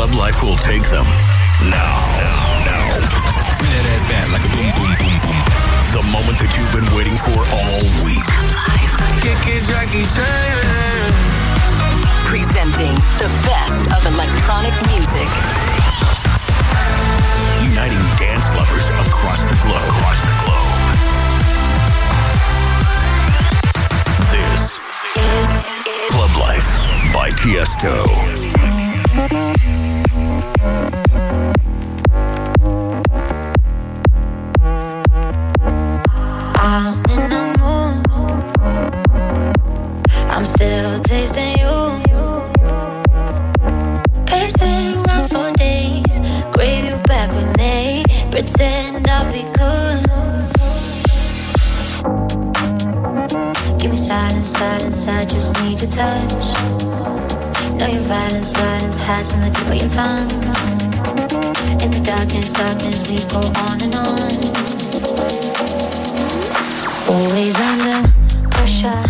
Club life will take them. Now. Bring that ass back like a boom, boom, boom, boom. The moment that you've been waiting for all week. Jackie Chan. Presenting the best of electronic music. Uniting dance lovers across the globe. This is Club Life by Tiesto. I'm in the mood. I'm still tasting you. Pacing around for days. Crave you back with me. Pretend I'll be good. Give me silence, I just need your touch. Know your violence hides in the tip of your tongue. In the darkness, we go on and on. Always under pressure.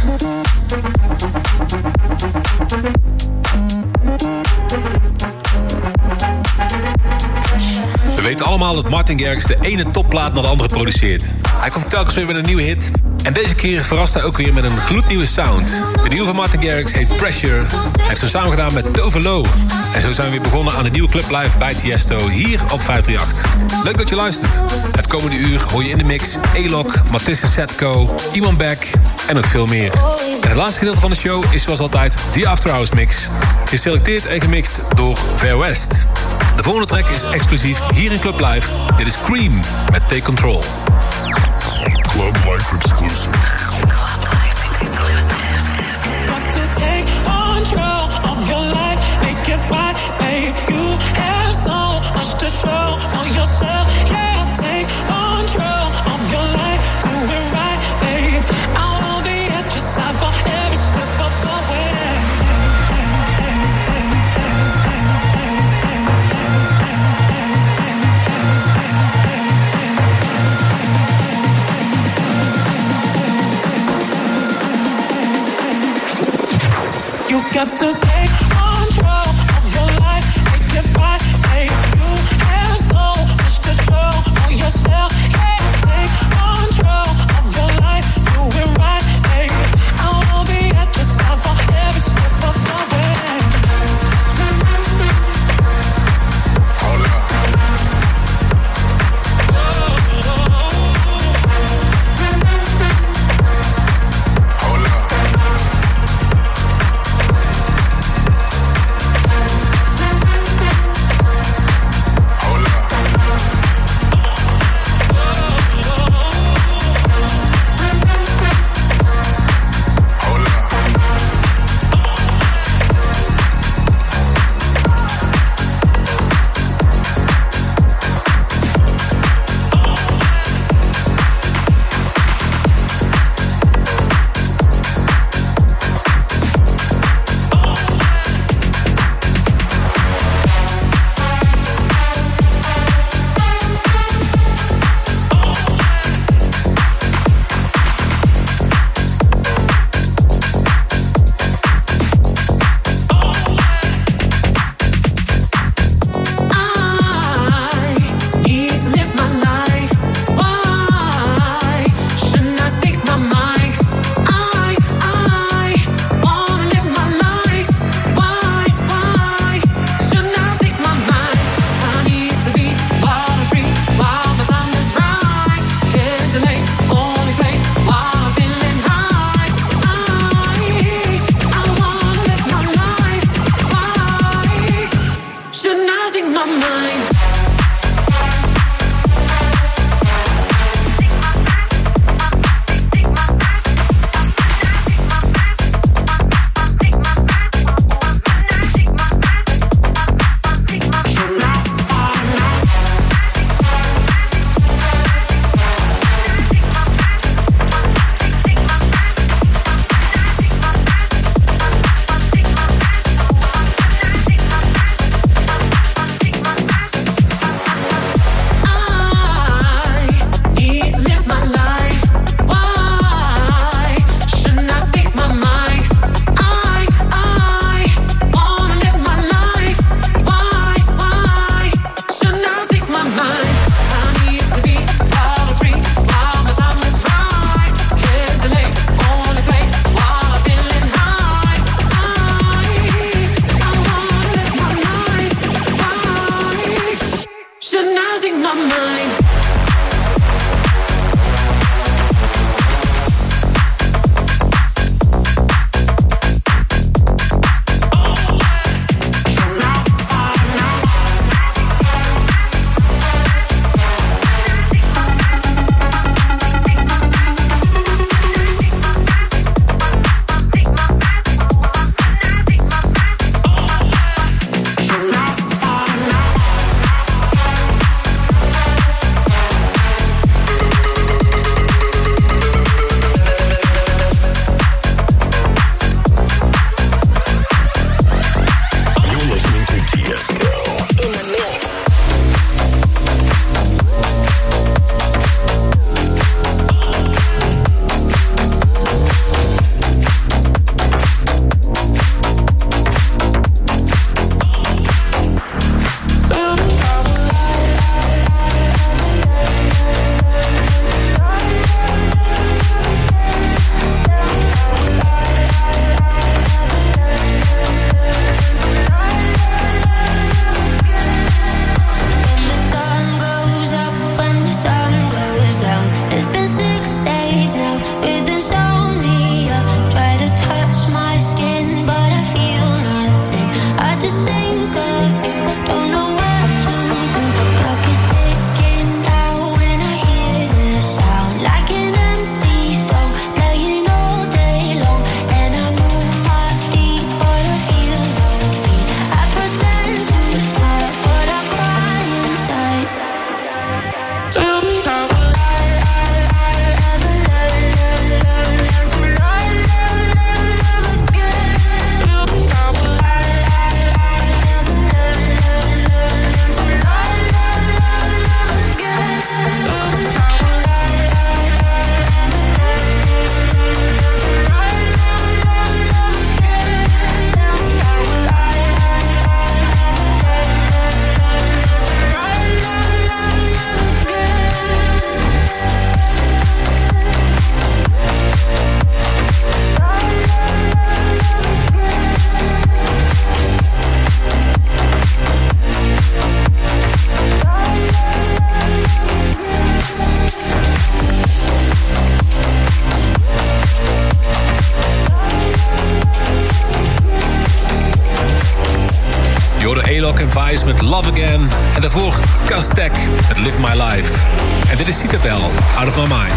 We weten allemaal dat Martin Garrix de ene topplaat naar de andere produceert. Hij komt telkens weer met een nieuwe hit. En deze keer verrast hij ook weer met een gloednieuwe sound. De nieuwe van Martin Garrix heet Pressure. Hij heeft hem samen gedaan met Tove Lo. En zo zijn we weer begonnen aan de nieuwe Club Live bij Tiesto hier op 538. Leuk dat je luistert. Het komende uur hoor je in de mix Alok, Matisse Setko, Iman Beck en nog veel meer. En het laatste gedeelte van de show is zoals altijd The After Hours Mix. Geselecteerd en gemixt door Fair West. De volgende track is exclusief hier in Club Live. Dit is Cream met Take Control. Club Life exclusive. Club Life exclusive. Got to take control of your life, make it right, babe. You have so much to show for yourself. Yeah, take control of your life, do it right, babe. I will be at your side for every step of the way. You got to take control of your life, make it right, babe. You have so much to show for yourself. Yeah, take control of your life, do it right, babe. I will be at your side for every step of the way. Hold up. Hold up. J-Lock en Vice met Love Again. En daarvoor Castek met Live My Life. En dit is Citadel, Out of My Mind.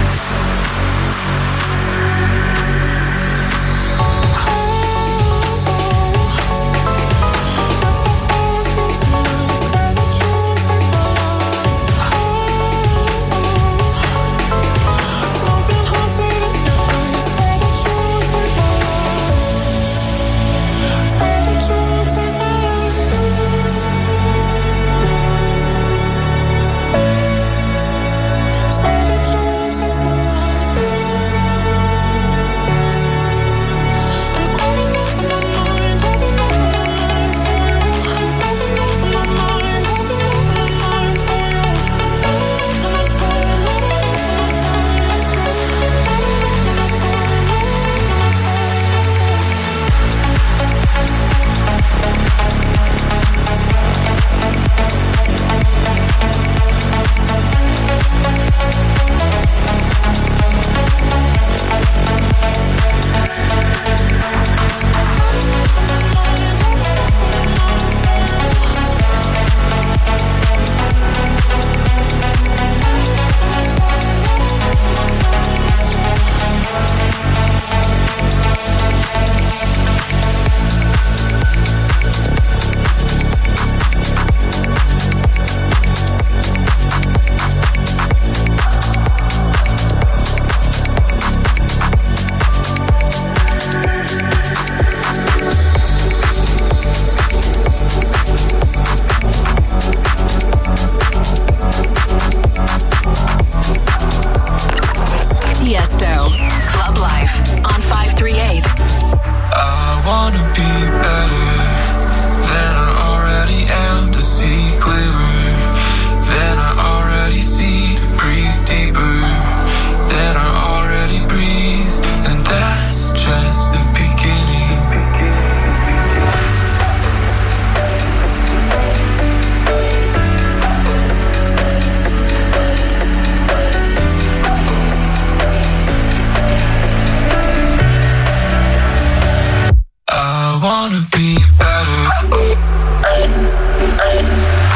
wanna be better.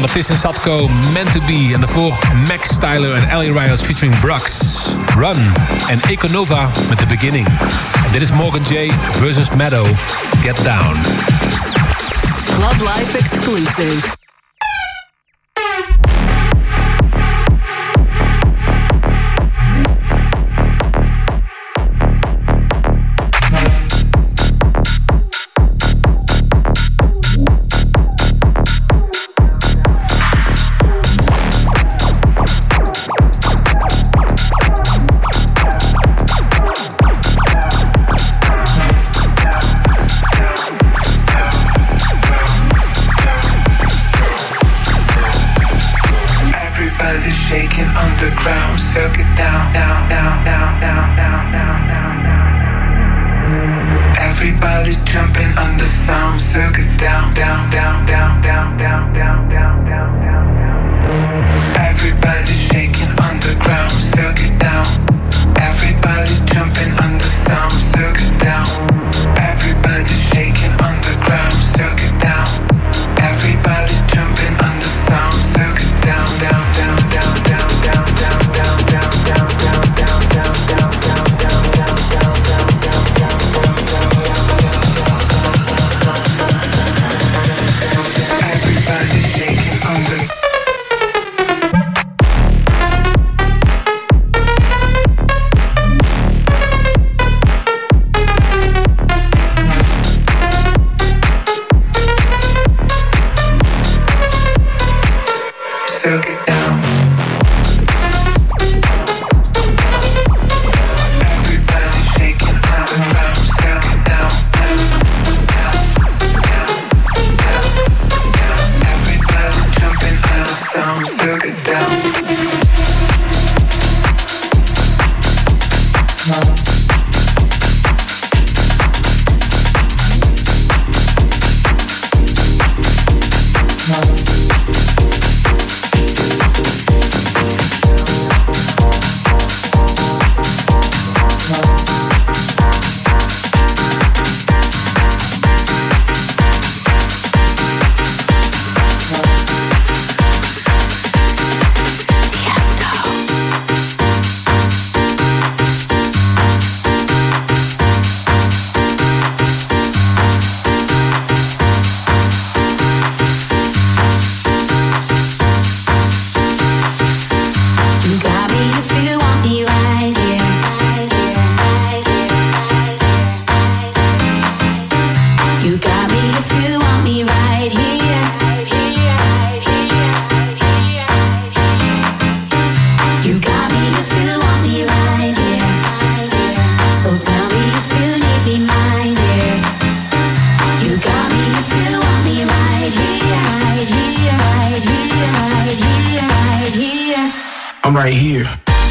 Mathis Sadko, Meant to Be. En daarvoor Max Styler en Ellie Riot featuring Brux, Run. En Econova met The Beginning. En dit is Morgan J versus Meadow, Get Down. Club Life exclusive. I'm right here.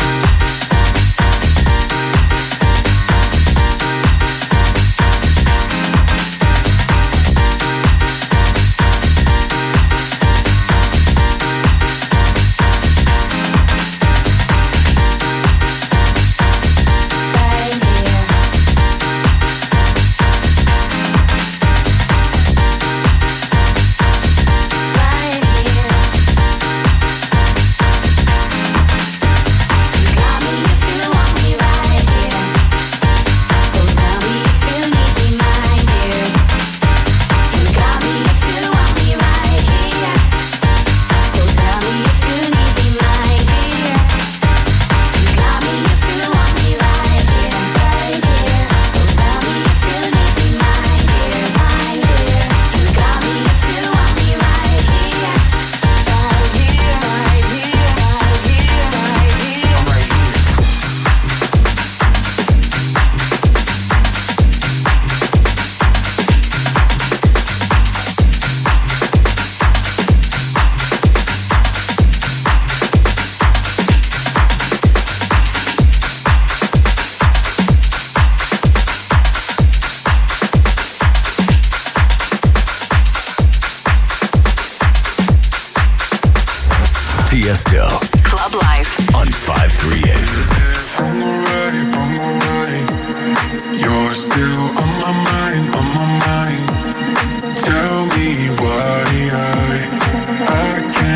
Tiesto. Club Life on 538. I'm alright. You're still on my mind. Tell me why I can't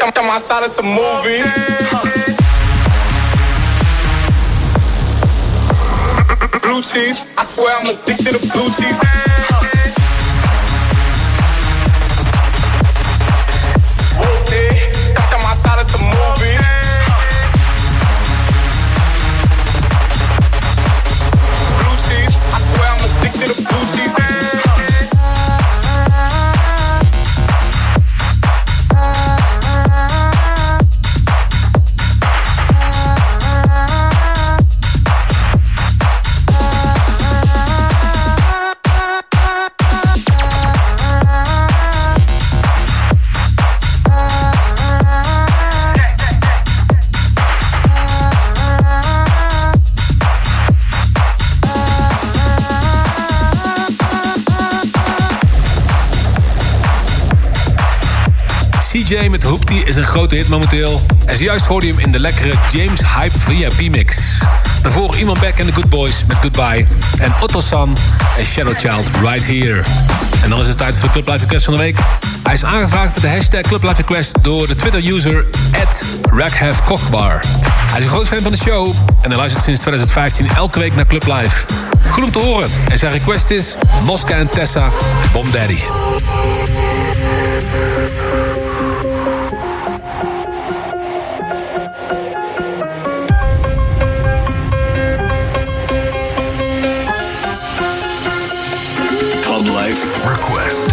Come outside, it's a movie. Blue cheese, I swear I'm addicted to blue cheese. Come outside, it's a movie. Blue cheese, I swear I'm addicted to blue cheese. CJ met Hoopty is een grote hit momenteel. En zojuist hoorde je hem in de lekkere James Hype VIP mix. Daarvoor Iman Beck en The Good Boys met Goodbye. En Otto San en Shadow Child Right Here. En dan is het tijd voor de Club Life Request van de week. Hij is aangevraagd met de hashtag Club Life Request door de Twitter-user @RaghefKochbar. Hij is een groot fan van de show en hij luistert sinds 2015 elke week naar Club Life. Goed om te horen. En zijn request is Mosca en Tessa, Bomb Daddy. Request.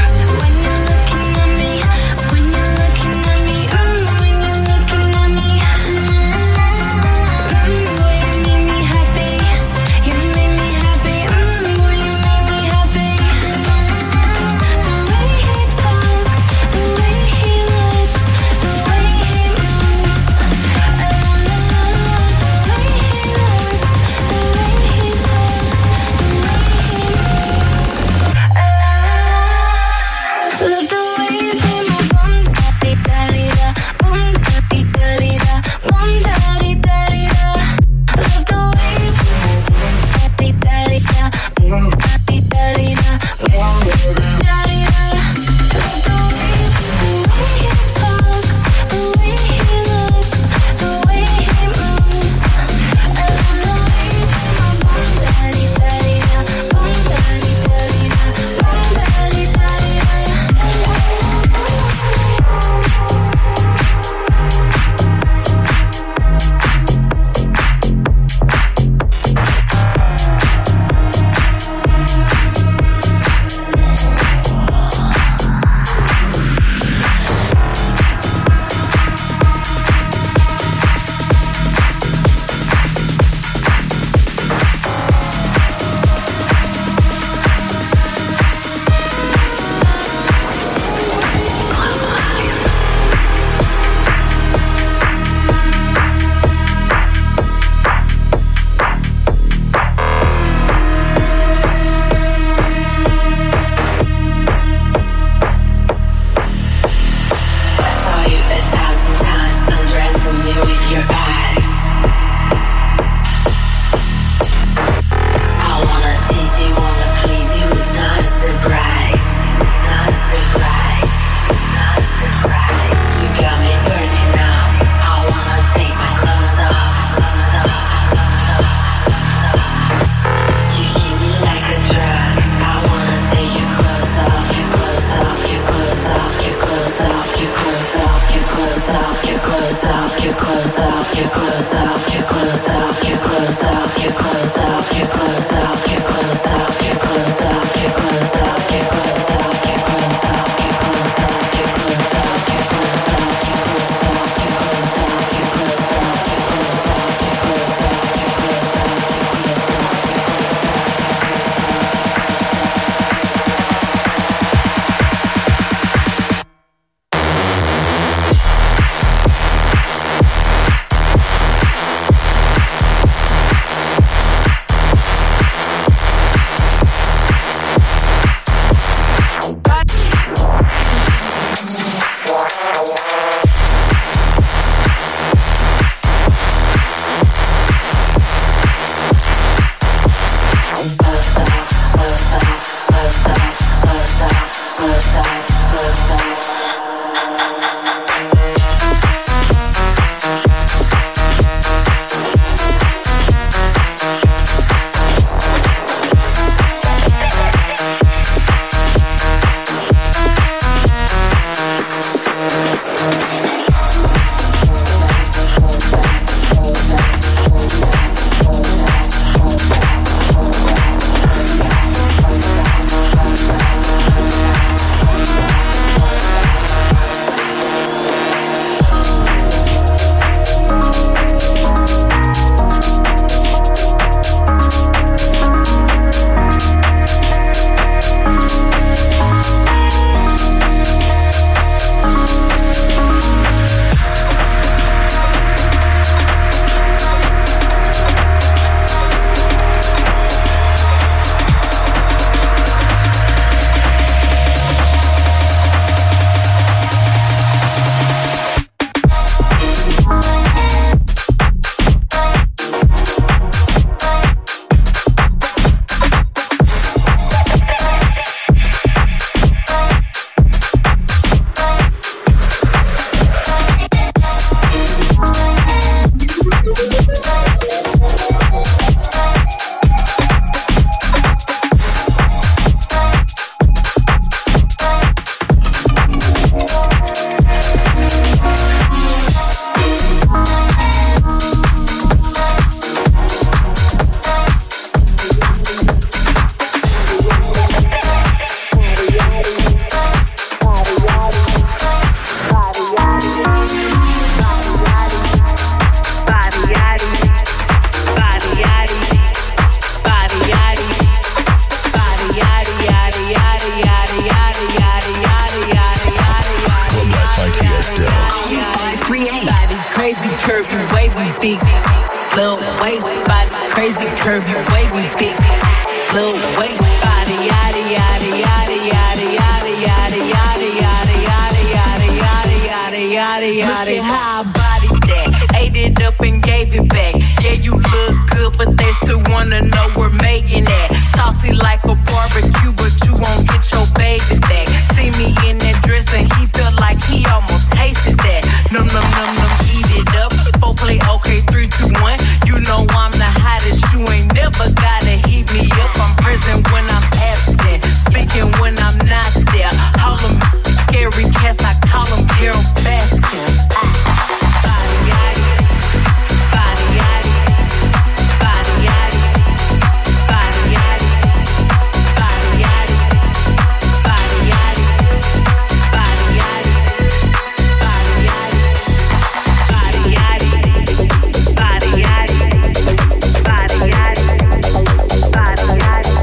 big. Little waist, body, crazy curvy, wavy, big. Little waist, body, yada, yada, yada, yada, yada, yada, yada, yada, yada, yada, yada, yada, yada, yada. Look at how I bodied that, ate it up and gave it back. Yeah, you look good, but they still wanna know we're making that. Saucy like a barbecue, but you won't get your baby back. See me in that dress and he felt like he almost tasted that. Num num num num, eat it up. 4 play, okay, 3, 2, 1. You know I'm the hottest. You ain't never gotta heat me up. I'm present when I'm absent, speaking when I'm not there. Call them scary cats, I call them Carol Baskins. Body yaddy, body yaddy, body yaddy, body yaddy, body yaddy, body yaddy, body yaddy, body yaddy, body yaddy, body yaddy, body yaddy, body yaddy.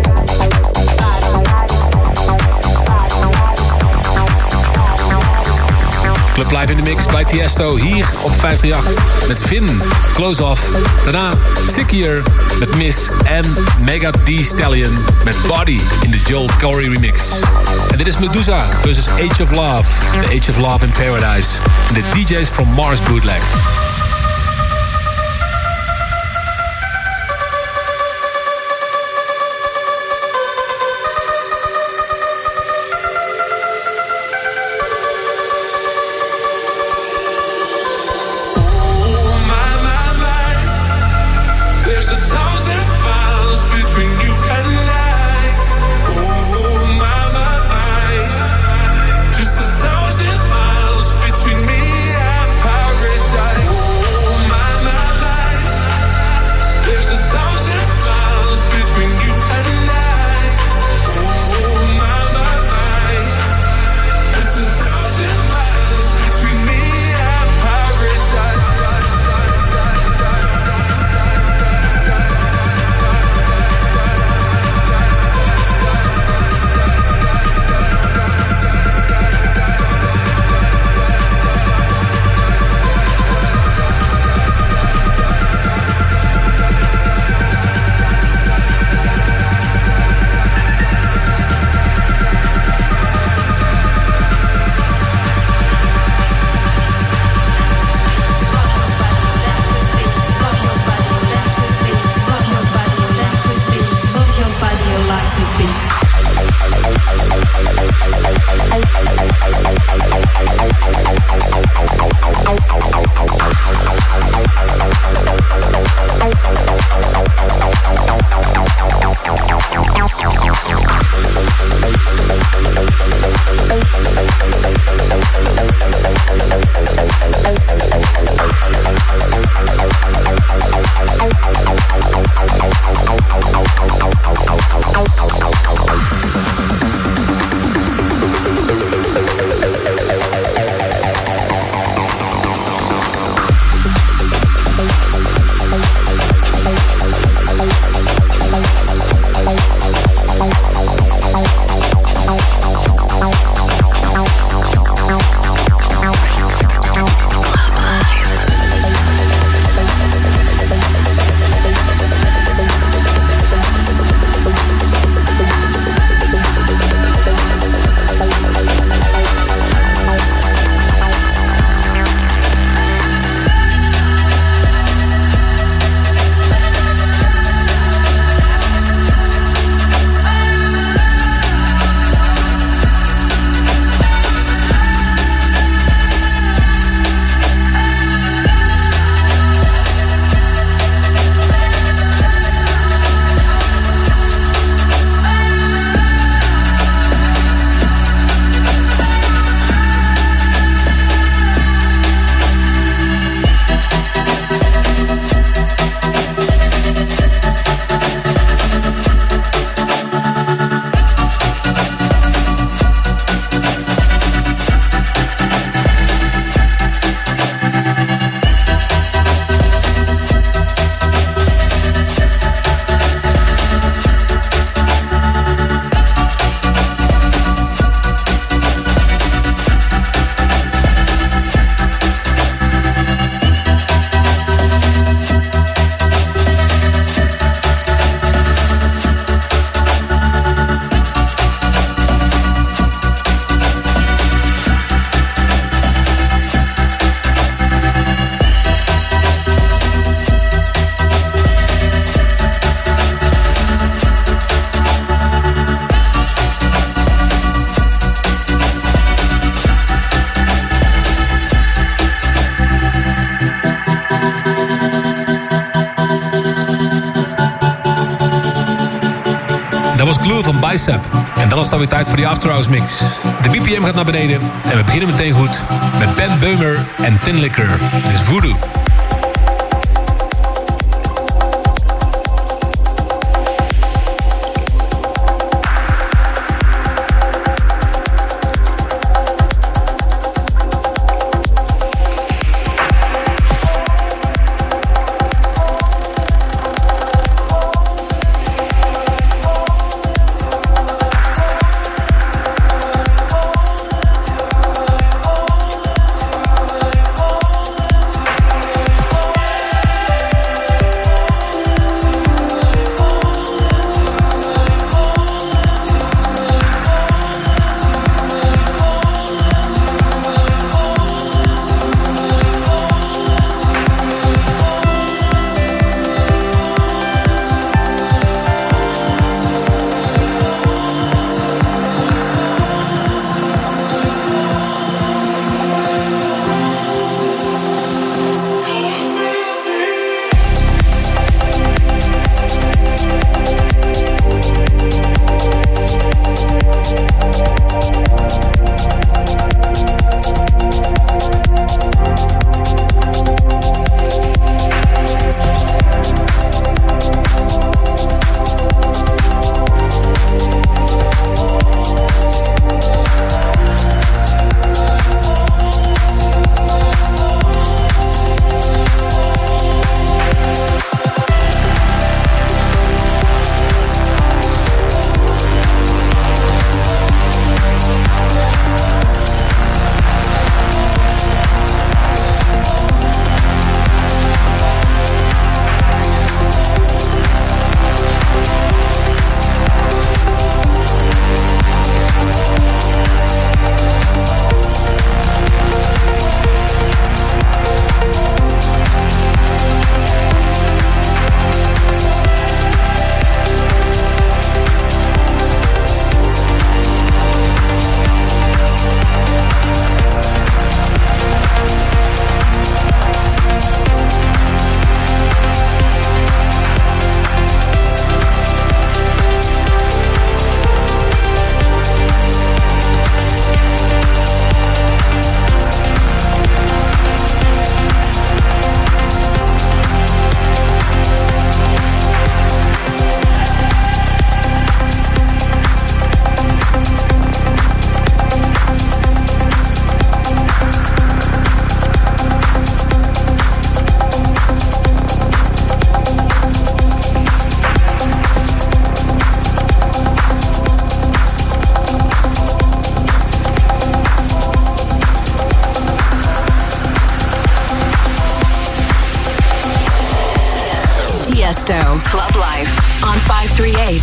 Club Live in de mix bij Tiesto hier op 538 met Finn, Close Off. Daarna Stickier met Miss en Mega D Stallion met Body in de Joel Corey remix. En dit is Medusa versus Age of Love, The Age of Love in Paradise en de DJs from Mars bootleg. Just 1,000 miles between me and paradise. nieuwe van Bicep. En dan is het alweer tijd voor die After Hours mix. De BPM gaat naar beneden en we beginnen meteen goed met Ben Böhmer en Tin Licker. Dit is Voodoo. Club Life on 538.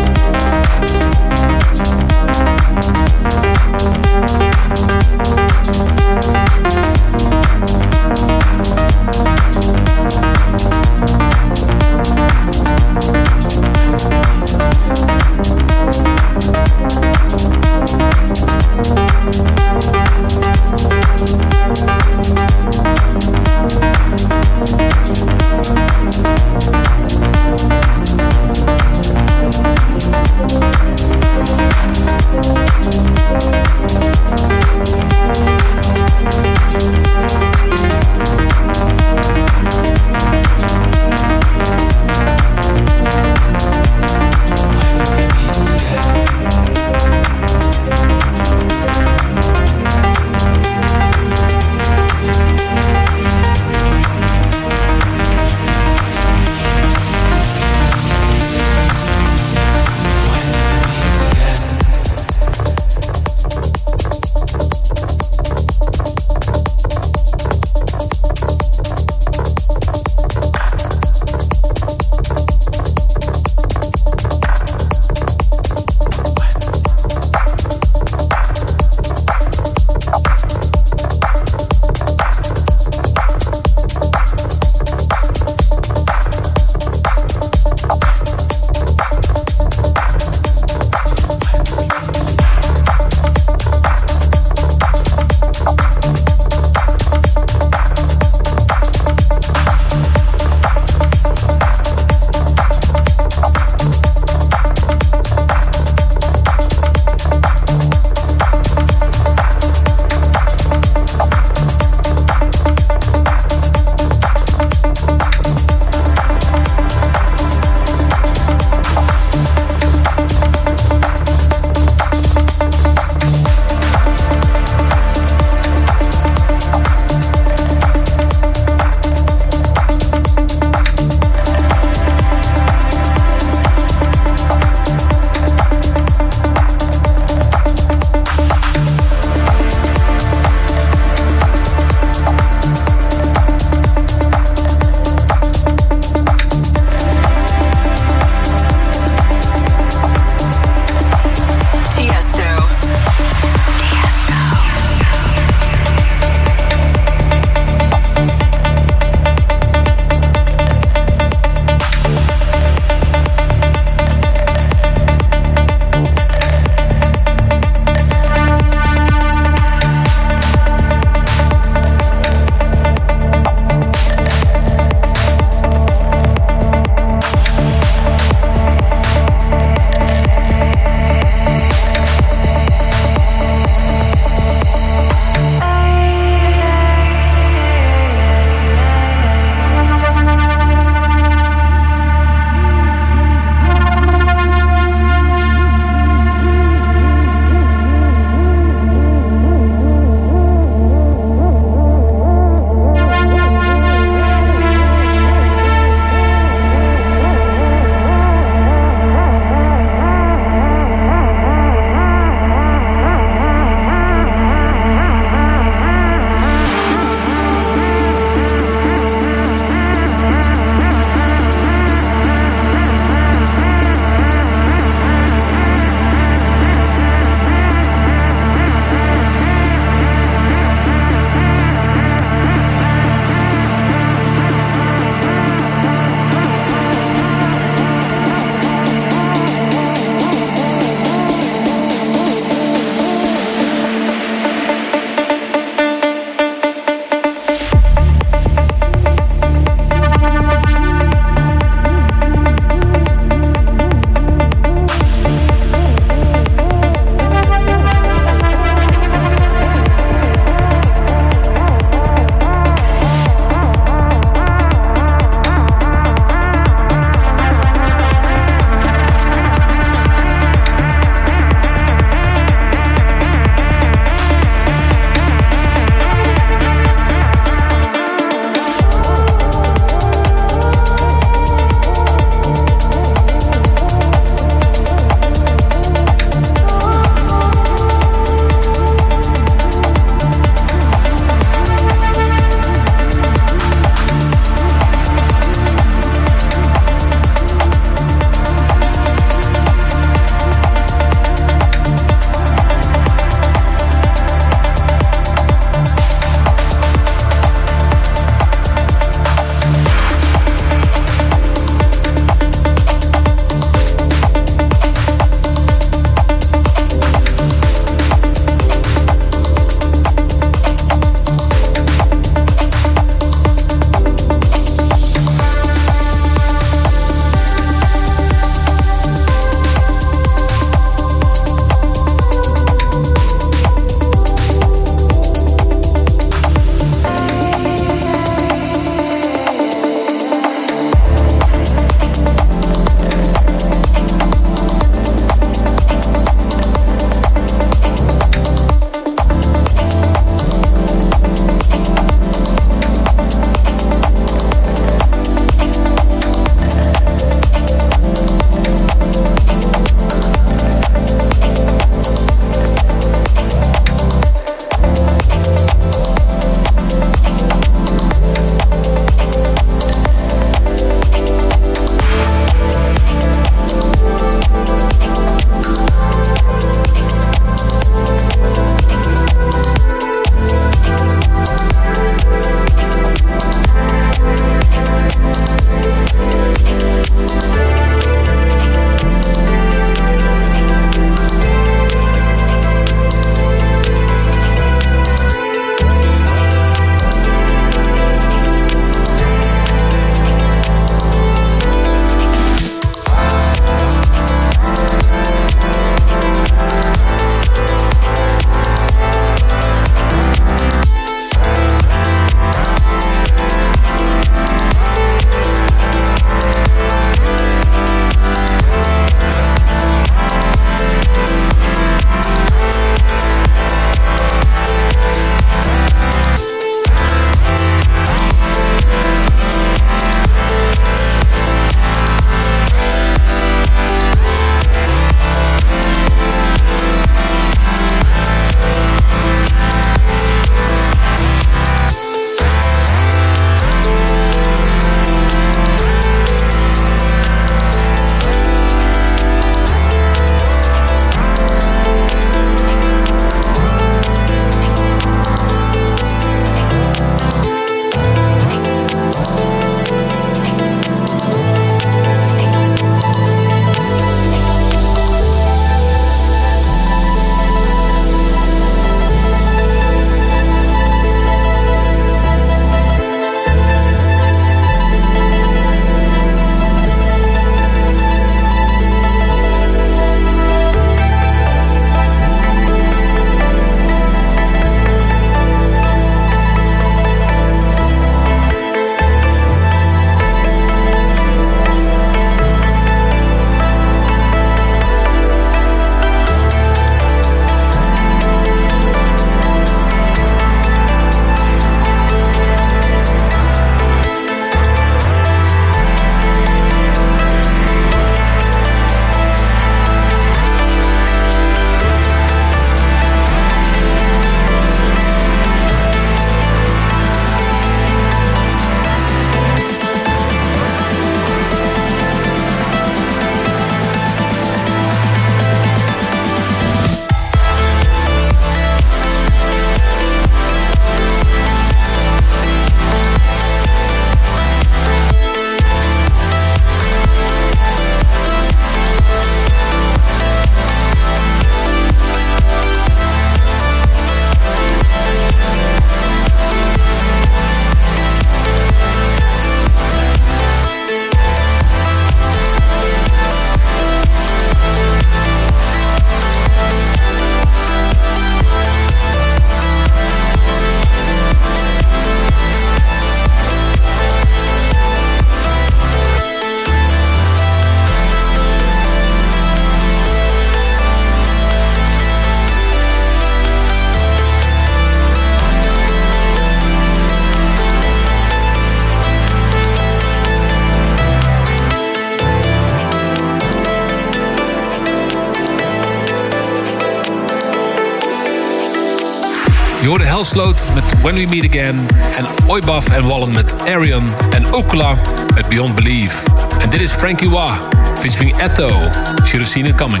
Je hoorde Helsloot met When We Meet Again. En Oibaf en Wallen met Arion. En Okula met Beyond Belief. En dit is Frankie Wah, featuring Etto. Should have seen it coming.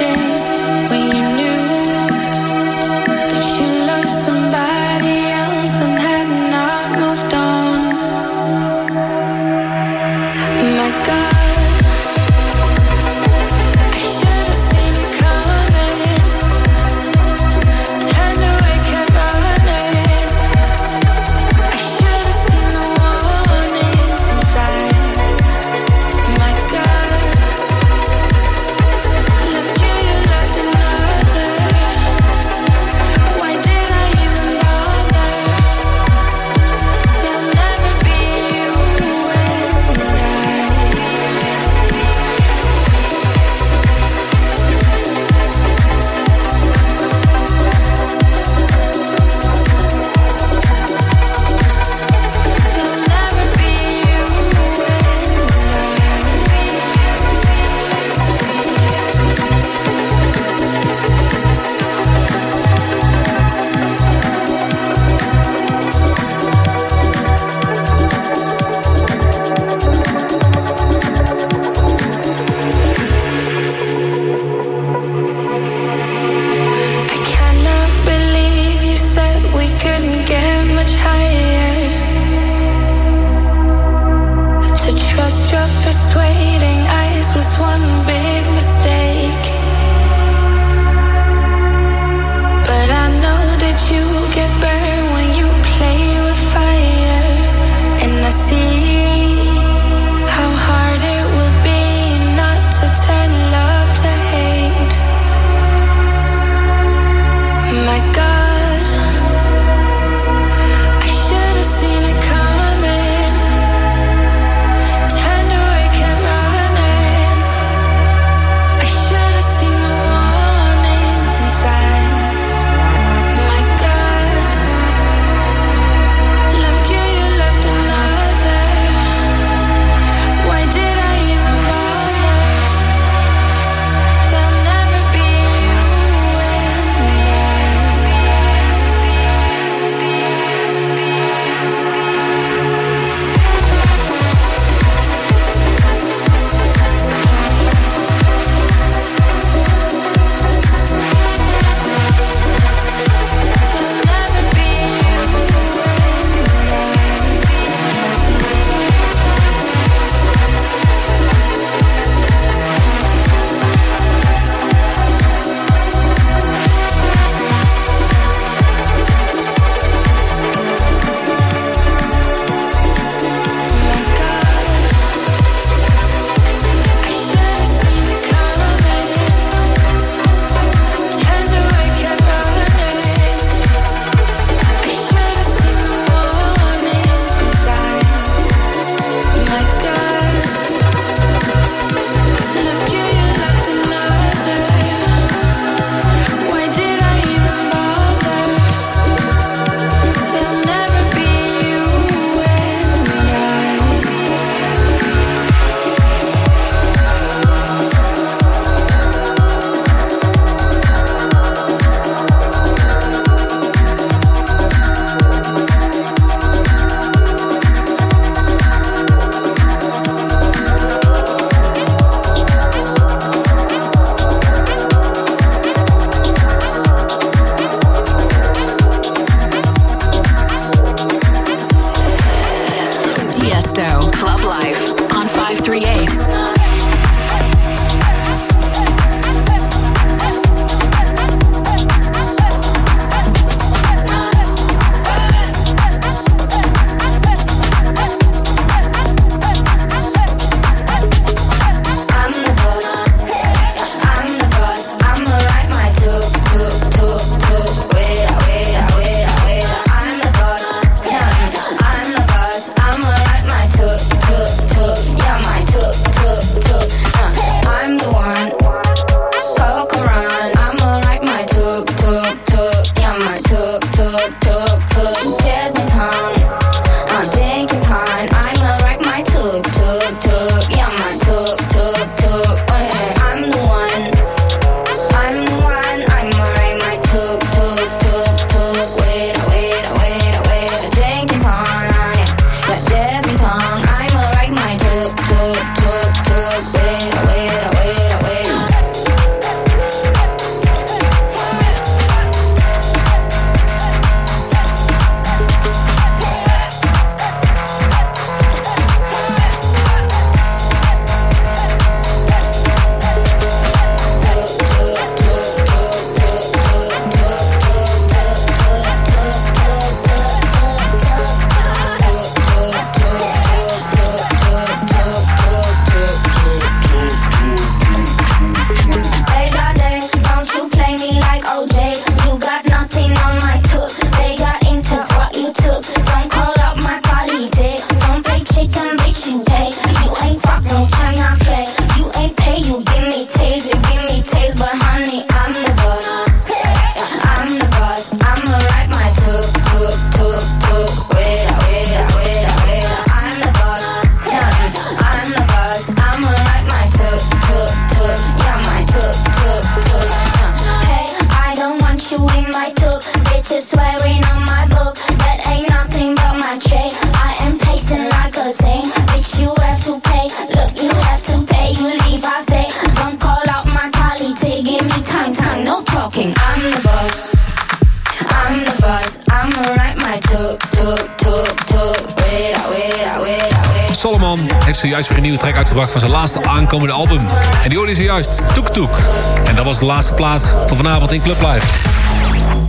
Somebody else I'm the boss. I'm the boss. I'ma write my talk. Wait. Solomon heeft zojuist weer een nieuwe track uitgebracht van zijn laatste aankomende album. En die hoorde je zojuist, Toek Toek. En dat was de laatste plaat van vanavond in Club Live.